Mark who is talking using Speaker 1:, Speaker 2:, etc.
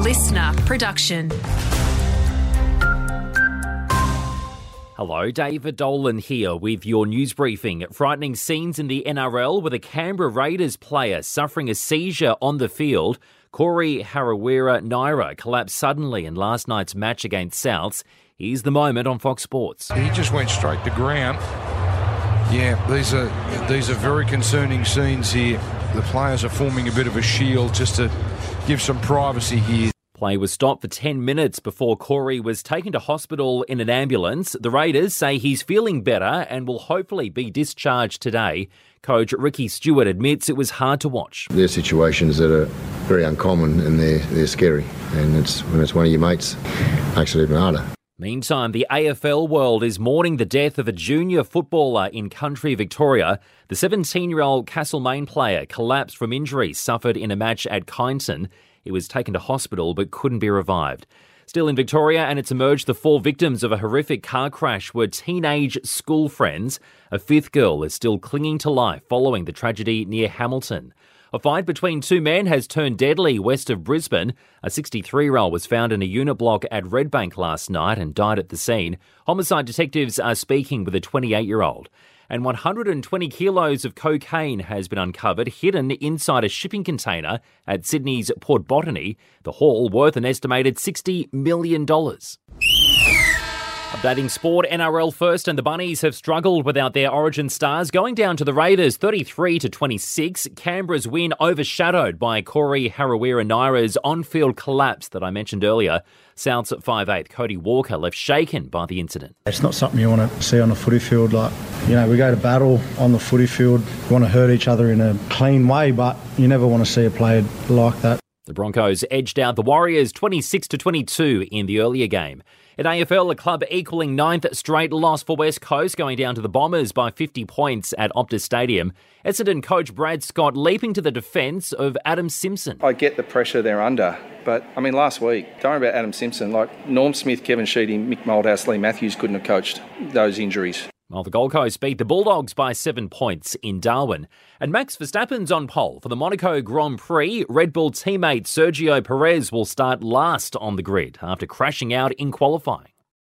Speaker 1: listener production.
Speaker 2: Hello, David Dolan here with your news briefing. Frightening scenes in the NRL with a Canberra Raiders player suffering a seizure on the field. Corey Harawira-Naera collapsed suddenly in last night's match against Souths. Here's the moment on Fox Sports.
Speaker 3: He just went straight to ground. Yeah, these are very concerning scenes here. The players are forming a bit of a shield just to give some privacy here.
Speaker 2: Play was stopped for 10 minutes before Corey was taken to hospital in an ambulance. The Raiders say he's feeling better and will hopefully be discharged today. Coach Ricky Stewart admits it was hard to watch.
Speaker 4: They're situations that are very uncommon and they're scary. And when it's one of your mates, it makes it even harder.
Speaker 2: Meantime, the AFL world is mourning the death of a junior footballer in country Victoria. The 17-year-old Castlemaine player collapsed from injuries suffered in a match at Kyneton. He was taken to hospital but couldn't be revived. Still in Victoria, and it's emerged the 4 victims of a horrific car crash were teenage school friends. A 5th girl is still clinging to life following the tragedy near Hamilton. A fight between 2 men has turned deadly west of Brisbane. A 63-year-old was found in a unit block at Redbank last night and died at the scene. Homicide detectives are speaking with a 28-year-old. And 120 kilos of cocaine has been uncovered hidden inside a shipping container at Sydney's Port Botany, the haul worth an estimated $60 million. Updating sport, NRL first, and the Bunnies have struggled without their origin stars, going down to the Raiders 33-26. Canberra's win overshadowed by Corey Harawira-Naera's on-field collapse that I mentioned earlier. Souths at 5'8", Cody Walker left shaken by the incident.
Speaker 5: It's not something you want to see on a footy field. We go to battle on the footy field. You want to hurt each other in a clean way, but you never want to see a player like that.
Speaker 2: The Broncos edged out the Warriors 26-22 in the earlier game. At AFL, a club equaling 9th straight loss for West Coast, going down to the Bombers by 50 points at Optus Stadium. Essendon coach Brad Scott leaping to the defence of Adam Simpson.
Speaker 6: I get the pressure they're under, but last week, don't worry about Adam Simpson. Norm Smith, Kevin Sheedy, Mick Moldhouse, Lee Matthews couldn't have coached those injuries.
Speaker 2: Well, the Gold Coast beat the Bulldogs by 7 points in Darwin. And Max Verstappen's on pole for the Monaco Grand Prix. Red Bull teammate Sergio Perez will start last on the grid after crashing out in qualifying.